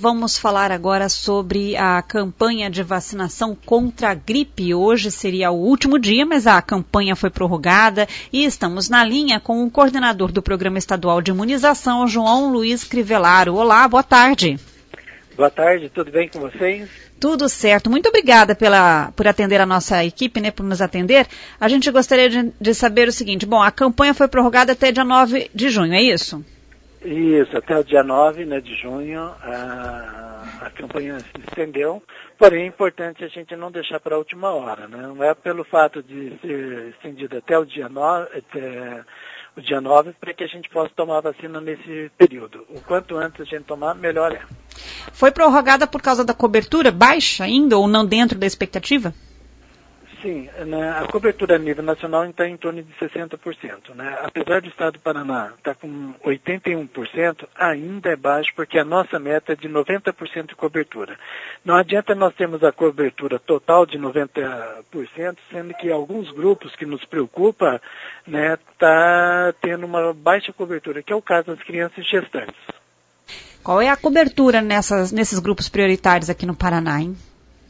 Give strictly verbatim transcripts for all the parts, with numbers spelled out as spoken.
Vamos falar agora sobre a campanha de vacinação contra a gripe. Hoje seria o último dia, mas a campanha foi prorrogada e estamos na linha com o coordenador do Programa Estadual de Imunização, João Luiz Crivellaro. Olá, boa tarde. Boa tarde, tudo bem com vocês? Tudo certo. Muito obrigada pela, por atender a nossa equipe, né, por nos atender. A gente gostaria de, de saber o seguinte, bom, a campanha foi prorrogada até dia nove de junho, é isso? Isso, até o dia nove, né, de junho, a, a campanha se estendeu, porém é importante a gente não deixar para a última hora, né? Não é pelo fato de ser estendido até o dia nove, até o dia nove, para que a gente possa tomar a vacina nesse período. O quanto antes a gente tomar, melhor é. Foi prorrogada por causa da cobertura baixa ainda ou não dentro da expectativa? Sim, né, a cobertura a nível nacional está em torno de sessenta por cento. Né? Apesar do estado do Paraná estar com oitenta e um por cento, ainda é baixo porque a nossa meta é de noventa por cento de cobertura. Não adianta nós termos a cobertura total de noventa por cento, sendo que alguns grupos que nos preocupam né, tá tendo uma baixa cobertura, que é o caso das crianças gestantes. Qual é a cobertura nessas, nesses grupos prioritários aqui no Paraná, hein?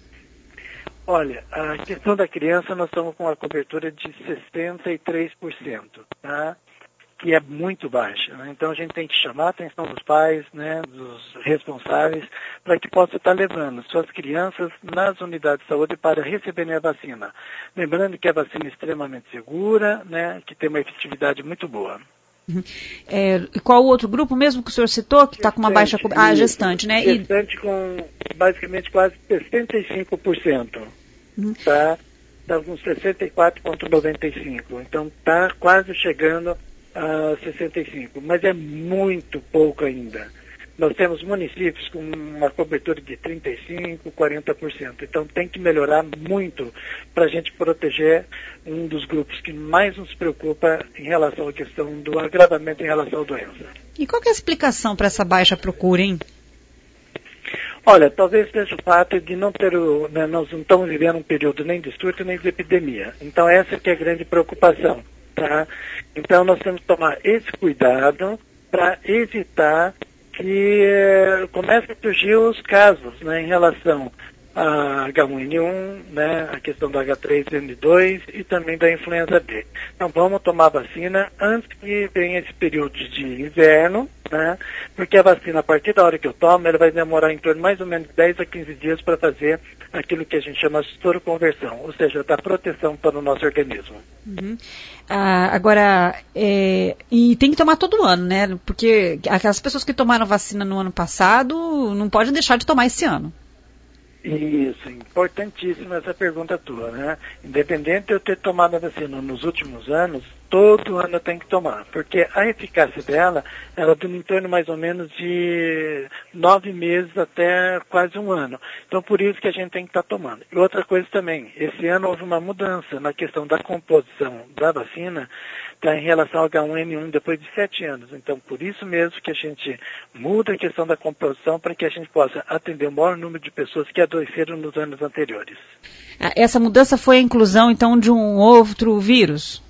Olha, a questão da criança, nós estamos com uma cobertura de sessenta e três por cento, tá? Que é muito baixa. Né? Então a gente tem que chamar a atenção dos pais, né, dos responsáveis, para que possa estar levando suas crianças nas unidades de saúde para receberem a vacina. Lembrando que a vacina é extremamente segura, né, que tem uma efetividade muito boa. Uhum. É, qual o outro grupo mesmo que o senhor citou, que está com uma baixa cobertura? Ah, gestante, né? Gestante com basicamente quase sessenta e cinco por cento. Uhum. Tá? Está com sessenta e quatro vírgula noventa e cinco por cento. Então está quase chegando a sessenta e cinco por cento. Mas é muito pouco ainda. Nós temos municípios com uma cobertura de trinta e cinco por cento, quarenta por cento. Então tem que melhorar muito para a gente proteger um dos grupos que mais nos preocupa em relação à questão do agravamento em relação à doença. E qual que é a explicação para essa baixa procura, hein? Olha, talvez seja o fato de não ter, o, né, nós não estamos vivendo um período nem de surto nem de epidemia. Então essa que é a grande preocupação, tá? Então nós temos que tomar esse cuidado para evitar que eh, comecem a surgir os casos, né, em relação a H um N um, né, a questão do H três N dois e também da influenza B. Então vamos tomar vacina antes que venha esse período de inverno, né, porque a vacina, a partir da hora que eu tomo, ela vai demorar em torno de mais ou menos dez a quinze dias para fazer aquilo que a gente chama de soroconversão, ou seja, dar proteção para o nosso organismo. Uhum. Ah, agora, é, e tem que tomar todo ano, né? Porque aquelas pessoas que tomaram vacina no ano passado não podem deixar de tomar esse ano. Isso, importantíssima essa pergunta tua, né? Independente de eu ter tomado a vacina nos últimos anos, todo ano eu tenho que tomar, porque a eficácia dela, ela dura em torno mais ou menos de nove meses até quase um ano. Então, por isso que a gente tem que estar tomando. E outra coisa também, esse ano houve uma mudança na questão da composição da vacina, tá, em relação ao H um N um depois de sete anos. Então, por isso mesmo que a gente muda a questão da composição para que a gente possa atender o maior número de pessoas que adoeceram nos anos anteriores. Essa mudança foi a inclusão, então, de um outro vírus?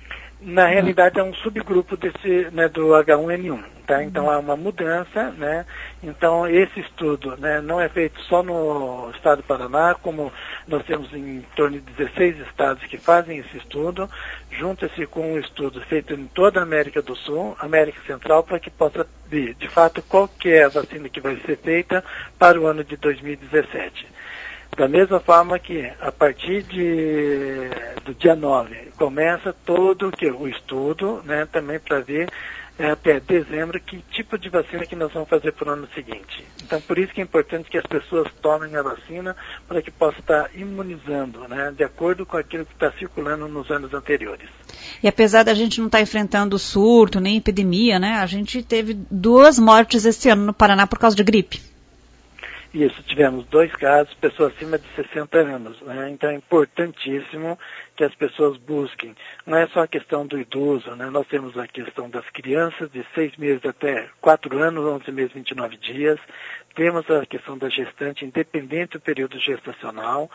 Na realidade é um subgrupo desse, né, do H um N um, tá? Então há uma mudança, né? Então esse estudo, né, não é feito só no estado do Paraná, como nós temos em torno de dezesseis estados que fazem esse estudo, junta-se com um estudo feito em toda a América do Sul, América Central, para que possa ver, de fato, qual que é a vacina que vai ser feita para o ano de dois mil e dezessete. Da mesma forma que, a partir de, do dia nove, começa todo que, o estudo, né, também para ver é, até dezembro que tipo de vacina que nós vamos fazer para o ano seguinte. Então, por isso que é importante que as pessoas tomem a vacina para que possa estar imunizando, né, de acordo com aquilo que está circulando nos anos anteriores. E apesar da gente não estar enfrentando surto nem epidemia, né, a gente teve duas mortes esse ano no Paraná por causa de gripe. Isso, tivemos dois casos, pessoas acima de sessenta anos, né? Então é importantíssimo que as pessoas busquem. Não é só a questão do idoso, né? Nós temos a questão das crianças de seis meses até quatro anos, onze meses, vinte e nove dias. Temos a questão da gestante, independente do período gestacional.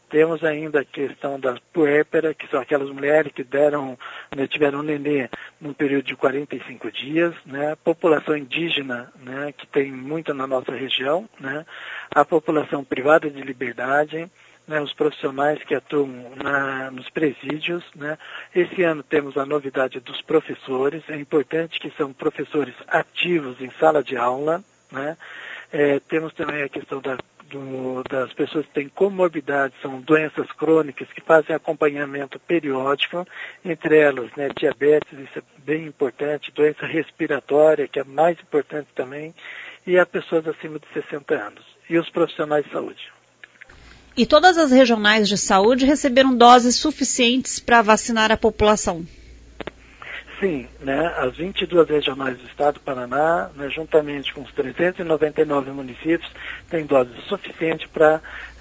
Temos ainda a questão da puérpera, que são aquelas mulheres que deram, né, tiveram um nenê num período de quarenta e cinco dias, né? População indígena, né, que tem muito na nossa região, né? A população privada de liberdade, né, os profissionais que atuam na, nos presídios, né? Esse ano temos a novidade dos professores. É importante que são professores ativos em sala de aula, né? É, temos também a questão da, do, das pessoas que têm comorbidades, são doenças crônicas que fazem acompanhamento periódico, entre elas, né, diabetes, isso é bem importante, doença respiratória, que é mais importante também, e as pessoas acima de sessenta anos, e os profissionais de saúde. E todas as regionais de saúde receberam doses suficientes para vacinar a população? Sim, né, as vinte e duas regionais do estado do Paraná, né, juntamente com os trezentos e noventa e nove municípios, têm doses suficientes para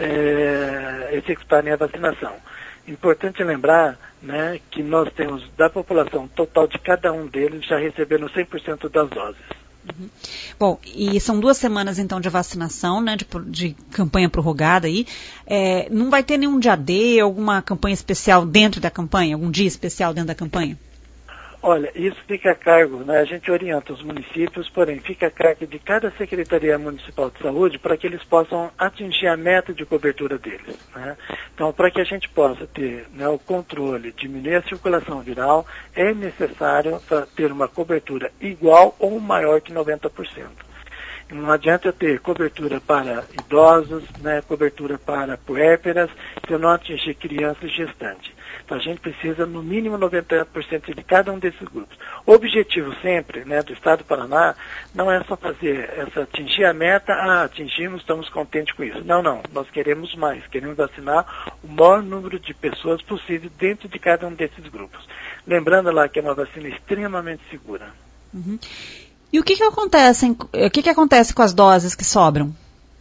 é, executarem a vacinação. Importante lembrar, né, que nós temos da população total de cada um deles já receberam cem por cento das doses. Uhum. Bom, e são duas semanas então de vacinação, né, de, de campanha prorrogada aí. É, não vai ter nenhum dia D, alguma campanha especial dentro da campanha, algum dia especial dentro da campanha? Olha, isso fica a cargo, né? A gente orienta os municípios, porém fica a cargo de cada Secretaria Municipal de Saúde para que eles possam atingir a meta de cobertura deles, né? Então, para que a gente possa ter, né, o controle, diminuir a circulação viral, é necessário ter uma cobertura igual ou maior que noventa por cento. Não adianta eu ter cobertura para idosos, né, cobertura para puérperas, se eu não atingir criança e gestante. Então a gente precisa no mínimo noventa por cento de cada um desses grupos. O objetivo sempre, né, do Estado do Paraná não é só fazer essa, atingir a meta, ah, atingimos, estamos contentes com isso. Não, não, nós queremos mais, queremos vacinar o maior número de pessoas possível dentro de cada um desses grupos. Lembrando lá que é uma vacina extremamente segura. Uhum. E o que que acontece, o que que acontece com as doses que sobram?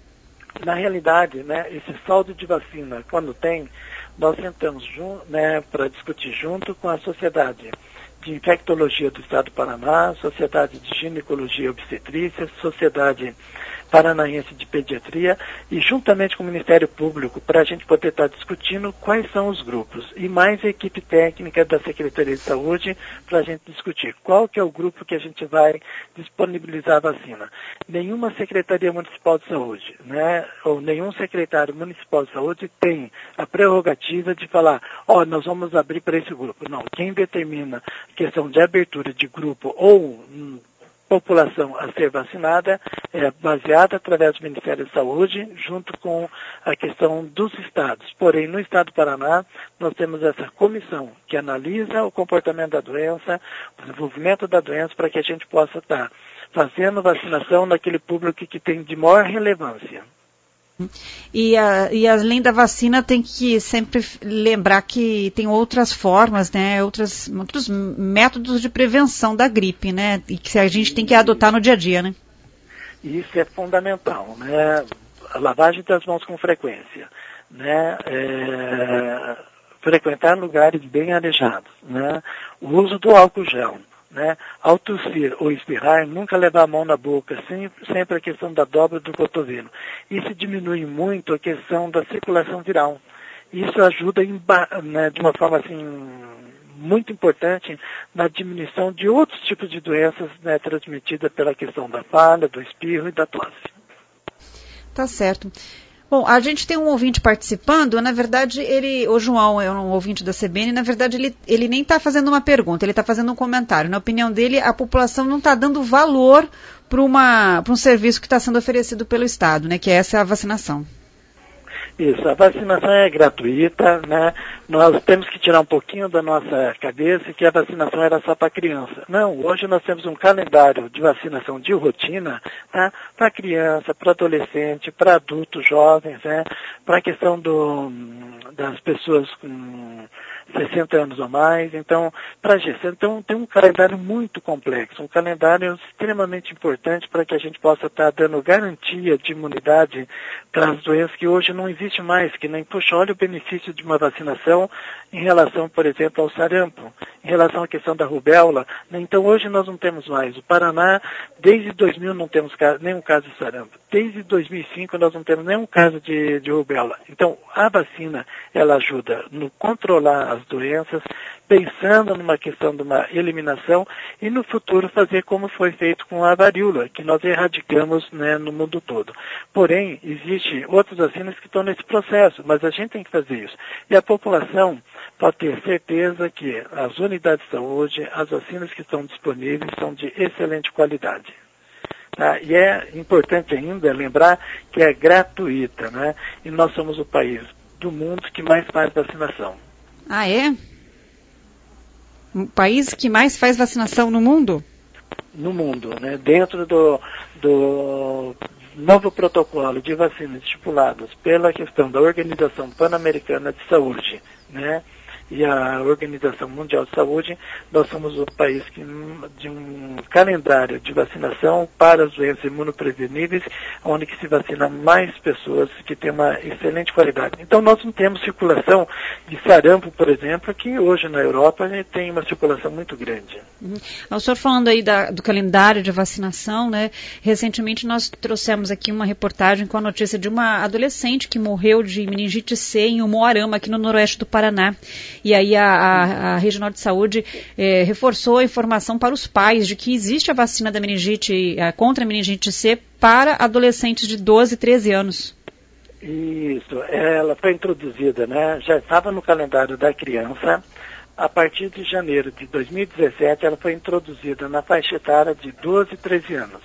Na realidade, né, esse saldo de vacina, quando tem, nós sentamos né, para discutir junto com a Sociedade de Infectologia do Estado do Paraná, Sociedade de Ginecologia e Obstetrícia, Sociedade Paranaense de Pediatria e juntamente com o Ministério Público para a gente poder estar discutindo quais são os grupos e mais a equipe técnica da Secretaria de Saúde para a gente discutir qual que é o grupo que a gente vai disponibilizar a vacina. Nenhuma Secretaria Municipal de Saúde, né, ou nenhum secretário municipal de saúde tem a prerrogativa de falar, ó, oh, nós vamos abrir para esse grupo. Não, quem determina a questão de abertura de grupo ou hum, população a ser vacinada é baseada através do Ministério da Saúde, junto com a questão dos estados. Porém, no estado do Paraná, nós temos essa comissão que analisa o comportamento da doença, o desenvolvimento da doença, para que a gente possa estar fazendo vacinação naquele público que tem de maior relevância. E, a, e além da vacina, tem que sempre lembrar que tem outras formas, né, outras, outros métodos de prevenção da gripe, né, e que a gente tem que adotar no dia a dia, né? Isso é fundamental, né, a lavagem das mãos com frequência, né, é, frequentar lugares bem arejados, né, o uso do álcool gel. Né? Ao tossir ou espirrar, nunca levar a mão na boca, sempre, sempre a questão da dobra do cotovelo. Isso diminui muito a questão da circulação viral. Isso ajuda em, né, de uma forma assim, muito importante na diminuição de outros tipos de doenças, né, transmitidas pela questão da falha, do espirro e da tosse. Tá certo. Bom, a gente tem um ouvinte participando, na verdade, ele, o João é um ouvinte da C B N, na verdade ele, ele nem está fazendo uma pergunta, ele está fazendo um comentário. Na opinião dele, a população não está dando valor para um serviço que está sendo oferecido pelo Estado, né, que é essa a vacinação. Isso, a vacinação é gratuita, né? Nós temos que tirar um pouquinho da nossa cabeça que a vacinação era só para criança. Não, hoje nós temos um calendário de vacinação de rotina, tá? Para criança, para adolescente, para adultos jovens, né? Para a questão do, das pessoas com sessenta anos ou mais, então, para gestante, então tem um calendário muito complexo, um calendário extremamente importante para que a gente possa estar dando garantia de imunidade para as doenças que hoje não existem. existe mais, que nem, puxa, olha o benefício de uma vacinação em relação, por exemplo, ao sarampo, em relação à questão da rubéola. Então, hoje nós não temos mais. O Paraná, desde dois mil, não temos nenhum caso de sarampo. Desde dois mil e cinco, nós não temos nenhum caso de, de rubéola. Então, a vacina, ela ajuda no controlar as doenças, pensando numa questão de uma eliminação e no futuro fazer como foi feito com a varíola, que nós erradicamos, né, no mundo todo. Porém, existem outras vacinas que estão nesse processo, mas a gente tem que fazer isso. E a população pode ter certeza que as unidades de saúde, as vacinas que estão disponíveis são de excelente qualidade. Tá? E é importante ainda lembrar que é gratuita, né? E nós somos o país do mundo que mais faz vacinação. Ah, é? O país que mais faz vacinação no mundo? No mundo, né? Dentro do, do novo protocolo de vacinas estipulados pela questão da Organização Pan-Americana de Saúde, né? E a Organização Mundial de Saúde, nós somos o país que, de um calendário de vacinação para as doenças imunopreveníveis, onde que se vacina mais pessoas que têm uma excelente qualidade. Então nós não temos circulação de sarampo, por exemplo, que hoje na Europa a gente tem uma circulação muito grande. Uhum. O senhor falando aí da, do calendário de vacinação, né? Recentemente nós trouxemos aqui uma reportagem com a notícia de uma adolescente que morreu de meningite C em Umuarama, aqui no noroeste do Paraná. E aí a, a, a Regional de Saúde eh, reforçou a informação para os pais de que existe a vacina da meningite, a, contra a meningite C para adolescentes de doze, treze anos. Isso, ela foi introduzida, né? Já estava no calendário da criança. A partir de janeiro de dois mil e dezessete, ela foi introduzida na faixa etária de doze, treze anos.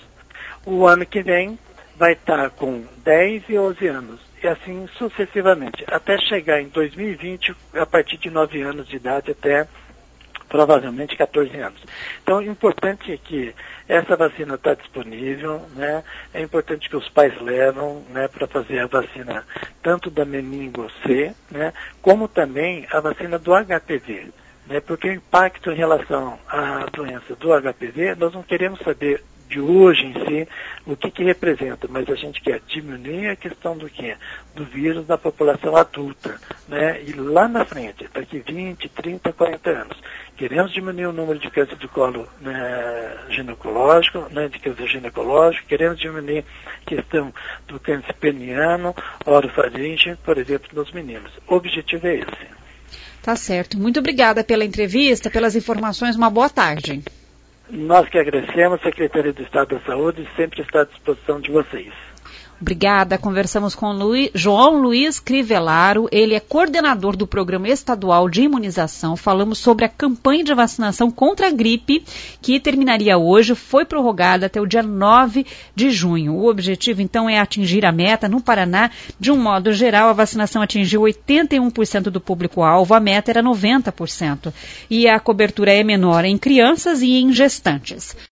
O ano que vem vai estar com dez e onze anos. E assim sucessivamente, até chegar em dois mil e vinte, a partir de nove anos de idade até provavelmente catorze anos. Então, o importante é que essa vacina está disponível, né? É importante que os pais levam, né, para fazer a vacina tanto da meningo C, né, como também a vacina do H P V. Né, porque o impacto em relação à doença do H P V, nós não queremos saber de hoje em si, o que que representa, mas a gente quer diminuir a questão do quê? Do vírus na população adulta, né? E lá na frente, daqui vinte, trinta, quarenta anos, queremos diminuir o número de câncer de colo, né, ginecológico, né, de câncer ginecológico, queremos diminuir a questão do câncer peniano, orofaringe, por exemplo, nos meninos. O objetivo é esse. Tá certo. Muito obrigada pela entrevista, pelas informações. Uma boa tarde. Nós que agradecemos, Secretaria do Estado da Saúde, sempre está à disposição de vocês. Obrigada. Conversamos com Luiz, João Luiz Crivellaro, ele é coordenador do Programa Estadual de Imunização. Falamos sobre a campanha de vacinação contra a gripe, que terminaria hoje, foi prorrogada até o dia nove de junho. O objetivo, então, é atingir a meta. No Paraná, de um modo geral, a vacinação atingiu oitenta e um por cento do público-alvo, a meta era noventa por cento. E a cobertura é menor em crianças e em gestantes.